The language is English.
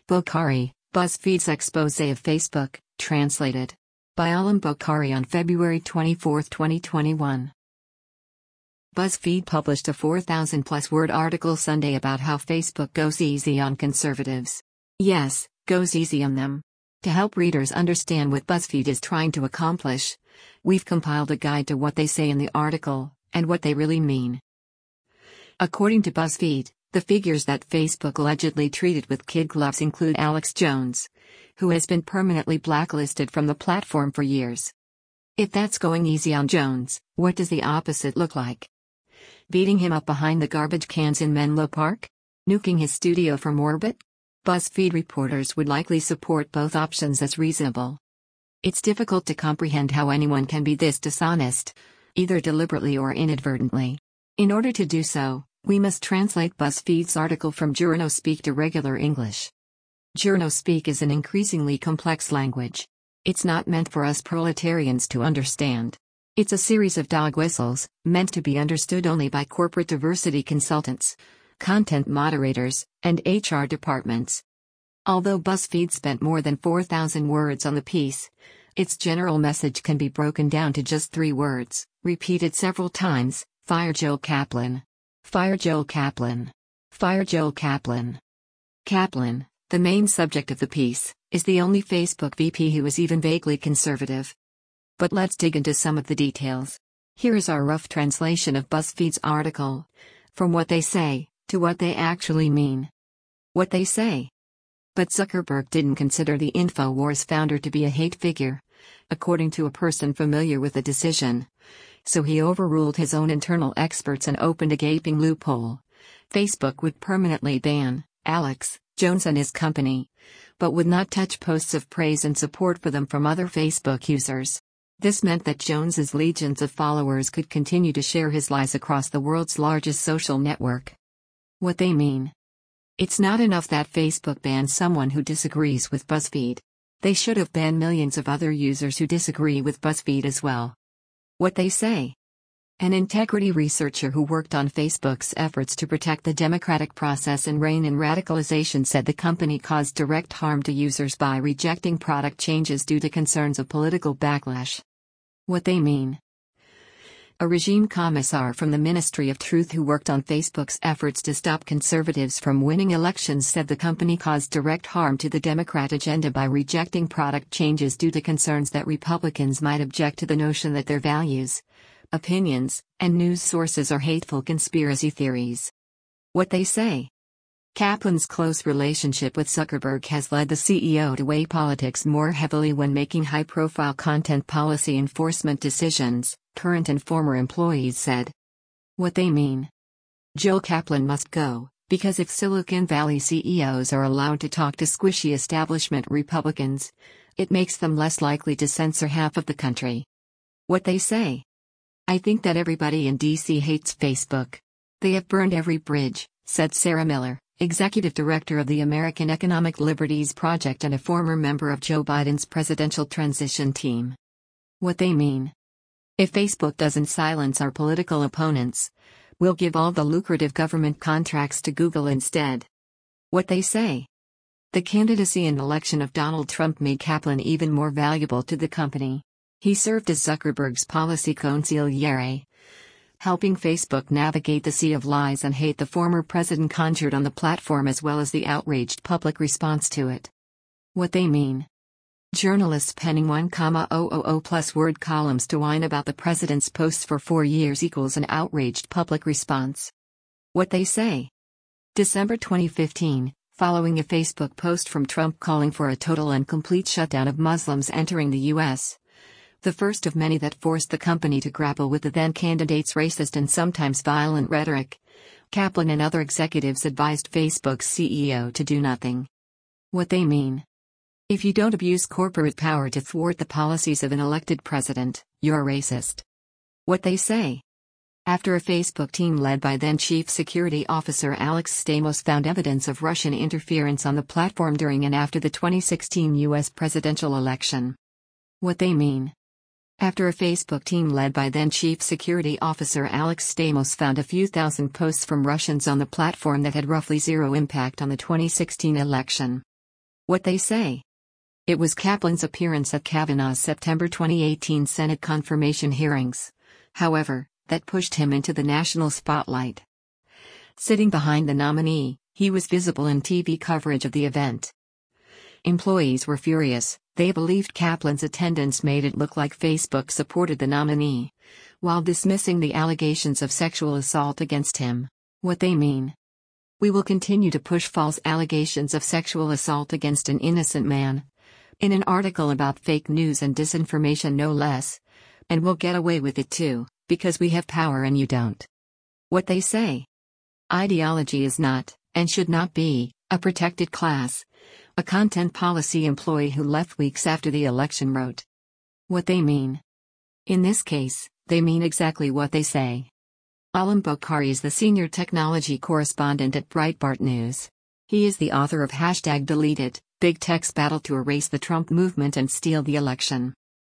Bokhari, BuzzFeed's expose of Facebook, translated by Alam Bokhari on February 24, 2021. BuzzFeed published a 4,000-plus word article Sunday about how Facebook goes easy on conservatives. Yes, goes easy on them. To help readers understand what BuzzFeed is trying to accomplish, we've compiled a guide to what they say in the article, and what they really mean. According to BuzzFeed, the figures that Facebook allegedly treated with kid gloves include Alex Jones, who has been permanently blacklisted from the platform for years. If that's going easy on Jones, what does the opposite look like? Beating him up behind the garbage cans in Menlo Park? Nuking his studio from orbit? BuzzFeed reporters would likely support both options as reasonable. It's difficult to comprehend how anyone can be this dishonest, either deliberately or inadvertently. In order to do so, we must translate BuzzFeed's article from Journalspeak to regular English. Journalspeak is an increasingly complex language. It's not meant for us proletarians to understand. It's a series of dog whistles, meant to be understood only by corporate diversity consultants, content moderators, and HR departments. Although BuzzFeed spent more than 4,000 words on the piece, its general message can be broken down to just 3 words, repeated several times: fire Joel Kaplan. Fire Joel Kaplan. Fire Joel Kaplan. Kaplan, the main subject of the piece, is the only Facebook VP who is even vaguely conservative. But let's dig into some of the details. Here is our rough translation of BuzzFeed's article, from what they say, to what they actually mean. What they say. But Zuckerberg didn't consider the InfoWars founder to be a hate figure, according to a person familiar with the decision. So he overruled his own internal experts and opened a gaping loophole. Facebook would permanently ban Alex Jones and his company, but would not touch posts of praise and support for them from other Facebook users. This meant that Jones's legions of followers could continue to share his lies across the world's largest social network. What they mean. It's not enough that Facebook bans someone who disagrees with BuzzFeed. They should have banned millions of other users who disagree with BuzzFeed as well. What they say. An integrity researcher who worked on Facebook's efforts to protect the democratic process and rein in radicalization said the company caused direct harm to users by rejecting product changes due to concerns of political backlash. What they mean. A regime commissar from the Ministry of Truth who worked on Facebook's efforts to stop conservatives from winning elections said the company caused direct harm to the Democrat agenda by rejecting product changes due to concerns that Republicans might object to the notion that their values, opinions, and news sources are hateful conspiracy theories. What they say. Kaplan's close relationship with Zuckerberg has led the CEO to weigh politics more heavily when making high-profile content policy enforcement decisions, current and former employees said. What they mean. Joel Kaplan must go, because if Silicon Valley CEOs are allowed to talk to squishy establishment Republicans, it makes them less likely to censor half of the country. What they say. I think that everybody in DC hates Facebook. They have burned every bridge, said Sarah Miller, executive director of the American Economic Liberties Project and a former member of Joe Biden's presidential transition team. What they mean. If Facebook doesn't silence our political opponents, we'll give all the lucrative government contracts to Google instead. What they say. The candidacy and election of Donald Trump made Kaplan even more valuable to the company. He served as Zuckerberg's policy consigliere, helping Facebook navigate the sea of lies and hate the former president conjured on the platform as well as the outraged public response to it. What they mean. Journalists penning 1,000+ word columns to whine about the president's posts for 4 years equals an outraged public response. What they say. December 2015, following a Facebook post from Trump calling for a total and complete shutdown of Muslims entering the U.S., the first of many that forced the company to grapple with the then-candidate's racist and sometimes violent rhetoric, Kaplan and other executives advised Facebook's CEO to do nothing. What they mean. If you don't abuse corporate power to thwart the policies of an elected president, you're a racist. What they say. After a Facebook team led by then-Chief Security Officer Alex Stamos found evidence of Russian interference on the platform during and after the 2016 U.S. presidential election. What they mean. After a Facebook team led by then-Chief Security Officer Alex Stamos found a few thousand posts from Russians on the platform that had roughly zero impact on the 2016 election. What they say. It was Kaplan's appearance at Kavanaugh's September 2018 Senate confirmation hearings, however, that pushed him into the national spotlight. Sitting behind the nominee, he was visible in TV coverage of the event. Employees were furious. They believed Kaplan's attendance made it look like Facebook supported the nominee, while dismissing the allegations of sexual assault against him. What they mean. We will continue to push false allegations of sexual assault against an innocent man. In an article about fake news and disinformation no less. And we'll get away with it too, because we have power and you don't. What they say. Ideology is not, and should not be, a protected class. A content policy employee who left weeks after the election wrote. What they mean. In this case, they mean exactly what they say. Alam Bokhari is the senior technology correspondent at Breitbart News. He is the author of #DeleteIt, Big Tech's Battle to Erase the Trump Movement and Steal the Election.